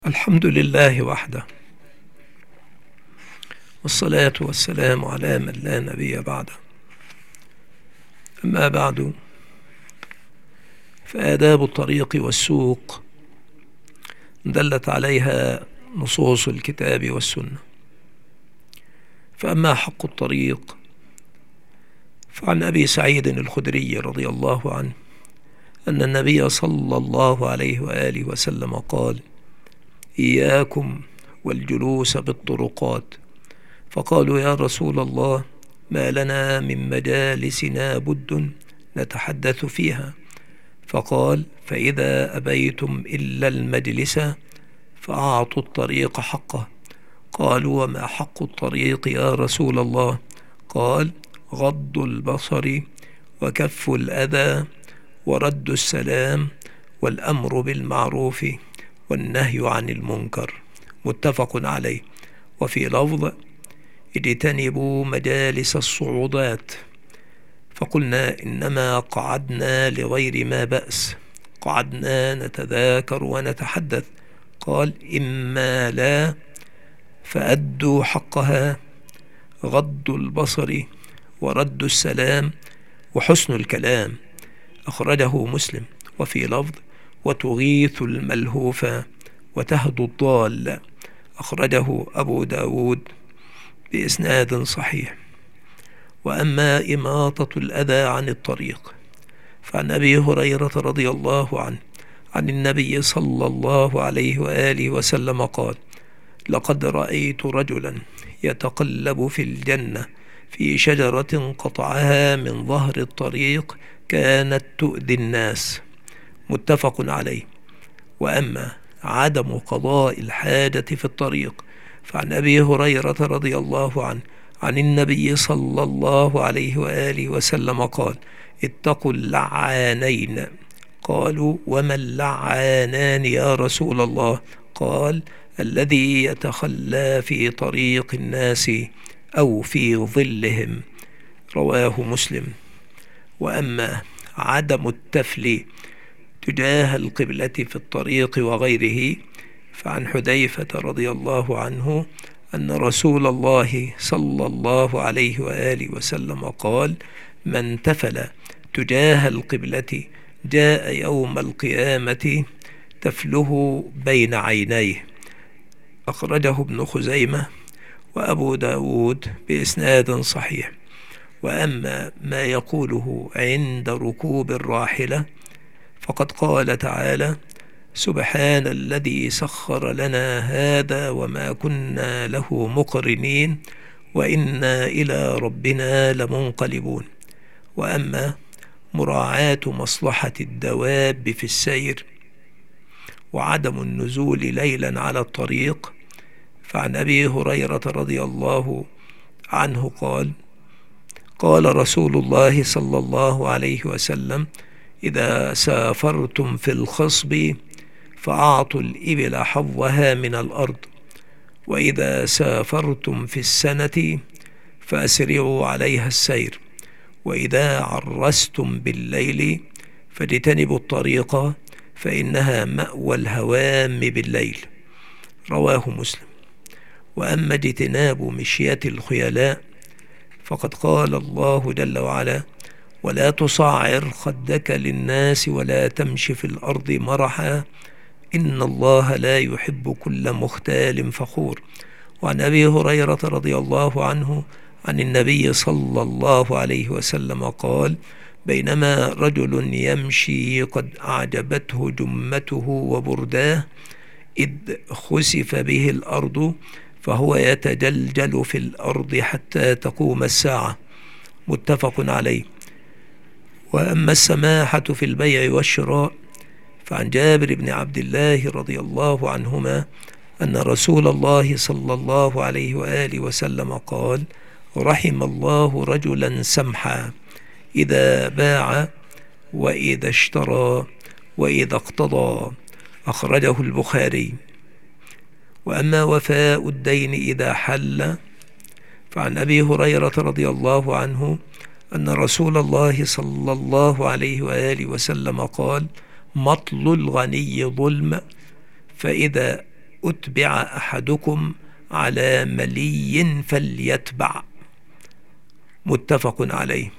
الحمد لله وحده، والصلاة والسلام على من لا نبي بعده. أما بعد، فآداب الطريق والسوق دلت عليها نصوص الكتاب والسنة. فأما حق الطريق، فعن أبي سعيد الخدري رضي الله عنه أن النبي صلى الله عليه وآله وسلم قال: إياكم والجلوس بالطرقات. فقالوا: يا رسول الله، ما لنا من مجالسنا بد نتحدث فيها. فقال: فإذا أبيتم إلا المجلس فأعطوا الطريق حقه. قالوا: وما حق الطريق يا رسول الله؟ قال: غض البصر وكف الأذى ورد السلام والأمر بالمعروف والنهي عن المنكر. متفق عليه. وفي لفظ: اجتنبوا مجالس الصعودات. فقلنا: إنما قعدنا لغير ما بأس، قعدنا نتذاكر ونتحدث. قال: إما لا فأدوا حقها، غض البصر ورد السلام وحسن الكلام. أخرجه مسلم. وفي لفظ: وتغيث الملهوف وتهدو الضال. أخرجه أبو داود بإسناد صحيح. وأما إماطة الأذى عن الطريق، فعن أبي هريرة رضي الله عنه عن النبي صلى الله عليه وآله وسلم قال: لقد رأيت رجلا يتقلب في الجنة في شجرة قطعها من ظهر الطريق كانت تؤذي الناس. متفق عليه. وأما عدم قضاء الحاجة في الطريق، فعن أبي هريرة رضي الله عنه عن النبي صلى الله عليه وآله وسلم قال: اتقوا اللعانين. قالوا: وما اللعانان يا رسول الله؟ قال: الذي يتخلى في طريق الناس أو في ظلهم. رواه مسلم. وأما عدم التفل تجاه القبلة في الطريق وغيره، فعن حذيفة رضي الله عنه أن رسول الله صلى الله عليه وآله وسلم قال: من تفل تجاه القبلة جاء يوم القيامة تفله بين عينيه. أخرجه ابن خزيمة وأبو داود بإسناد صحيح. وأما ما يقوله عند ركوب الراحلة، فقد قال تعالى: سبحان الذي سخر لنا هذا وما كنا له مقرنين وإنا إلى ربنا لمنقلبون. وأما مراعاة مصلحة الدواب في السير وعدم النزول ليلا على الطريق، فعن أبي هريرة رضي الله عنه قال: قال رسول الله صلى الله عليه وسلم: إذا سافرتم في الخصب فأعطوا الإبل حظها من الأرض، وإذا سافرتم في السنة فأسرعوا عليها السير، وإذا عرستم بالليل فاجتنبوا الطريق فإنها مأوى الهوام بالليل. رواه مسلم. وأما اجتناب مشية الخيلاء، فقد قال الله جل وعلا: ولا تصعر خدك للناس ولا تمش في الأرض مرحا إن الله لا يحب كل مختال فخور. وعن أبي هريرة رضي الله عنه عن النبي صلى الله عليه وسلم قال: بينما رجل يمشي قد أعجبته جمته وبرداه إذ خسف به الأرض فهو يتجلجل في الأرض حتى تقوم الساعة. متفق عليه. وأما السماحة في البيع والشراء، فعن جابر بن عبد الله رضي الله عنهما أن رسول الله صلى الله عليه وآله وسلم قال: رحم الله رجلا سمحا إذا باع وإذا اشترى وإذا اقتضى. أخرجه البخاري. وأما وفاء الدين إذا حل، فعن أبي هريرة رضي الله عنه أن رسول الله صلى الله عليه وآله وسلم قال: مطل الغني ظلم، فإذا أتبع أحدكم على ملي فليتبع، متفق عليه.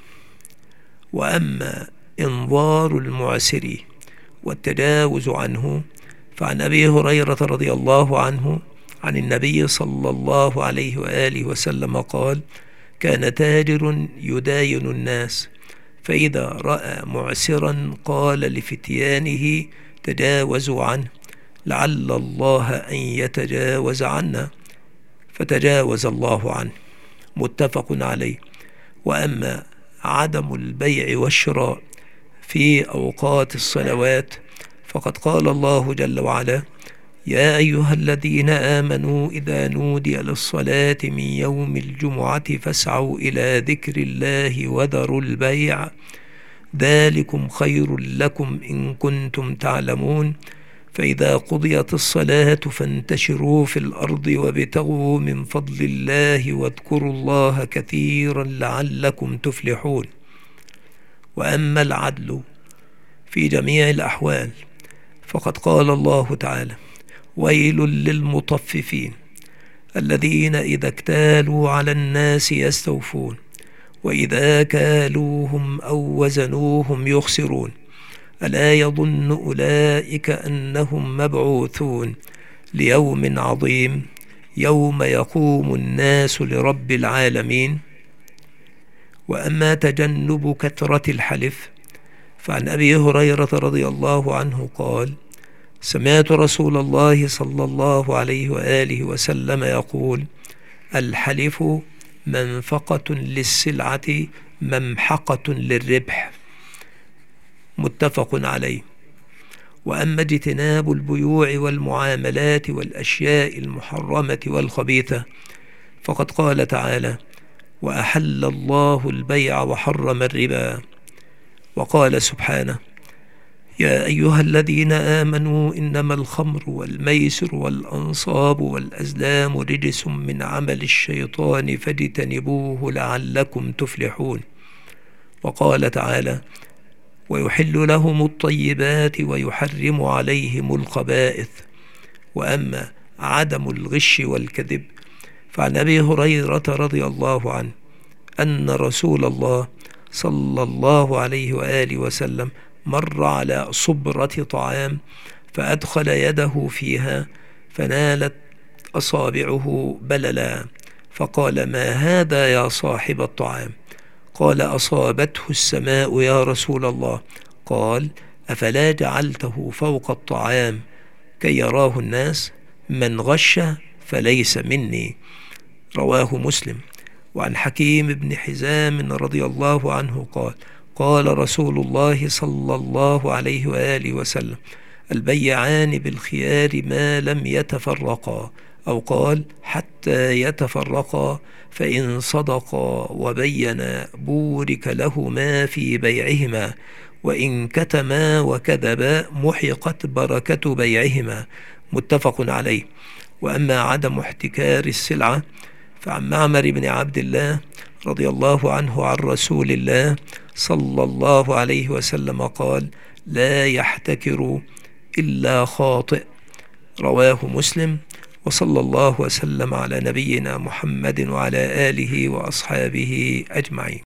وأما إنظار المعسر والتجاوز عنه فعن أبي هريرة رضي الله عنه عن النبي صلى الله عليه وآله وسلم قال: كان تاجر يداين الناس، فإذا رأى معسرا قال لفتيانه: تجاوزوا عنه لعل الله أن يتجاوز عنا، فتجاوز الله عنه، متفق عليه. وأما عدم البيع والشراء في أوقات الصلوات فقد قال الله جل وعلا: يا أيها الذين آمنوا إذا نودي للصلاة من يوم الجمعة فاسعوا إلى ذكر الله وذروا البيع ذلكم خير لكم إن كنتم تعلمون، فإذا قضيت الصلاة فانتشروا في الأرض وابتغوا من فضل الله واذكروا الله كثيرا لعلكم تفلحون. وأما العدل في جميع الأحوال فقد قال الله تعالى: ويل للمطففين الذين إذا اكتالوا على الناس يستوفون وإذا كالوهم أو وزنوهم يخسرون، ألا يظن أولئك أنهم مبعوثون ليوم عظيم يوم يقوم الناس لرب العالمين. وأما تجنب كثرة الحلف فعن أبي هريرة رضي الله عنه قال: سمعت رسول الله صلى الله عليه وآله وسلم يقول: الحلف منفقة للسلعة ممحقة للربح، متفق عليه. وأما اجتناب البيوع والمعاملات والأشياء المحرمة والخبيثة فقد قال تعالى: وأحل الله البيع وحرم الربا. وقال سبحانه: يا أيها الذين آمنوا إنما الخمر والميسر والأنصاب والأزلام رجس من عمل الشيطان فاجتنبوه لعلكم تفلحون. وقال تعالى: ويحل لهم الطيبات ويحرم عليهم الخبائث. وأما عدم الغش والكذب فعن أبي هريرة رضي الله عنه أن رسول الله صلى الله عليه وآله وسلم مر على صبرة طعام فأدخل يده فيها فنالت أصابعه بللا، فقال: ما هذا يا صاحب الطعام؟ قال: أصابته السماء يا رسول الله. قال: أفلا جعلته فوق الطعام كي يراه الناس؟ من غش فليس مني، رواه مسلم. وعن حكيم بن حزام رضي الله عنه قال: قال رسول الله صلى الله عليه وآله وسلم: البيعان بالخيار ما لم يتفرقا، أو قال: حتى يتفرقا، فإن صدقا وبينا بورك لهما في بيعهما، وإن كتما وكذبا محقت بركة بيعهما، متفق عليه. وأما عدم احتكار السلعة فعن معمر بن عبد الله رضي الله عنه عن رسول الله صلى الله عليه وسلم قال: لا يحتكر إلا خاطئ، رواه مسلم. وصلى الله وسلم على نبينا محمد وعلى آله وأصحابه أجمعين.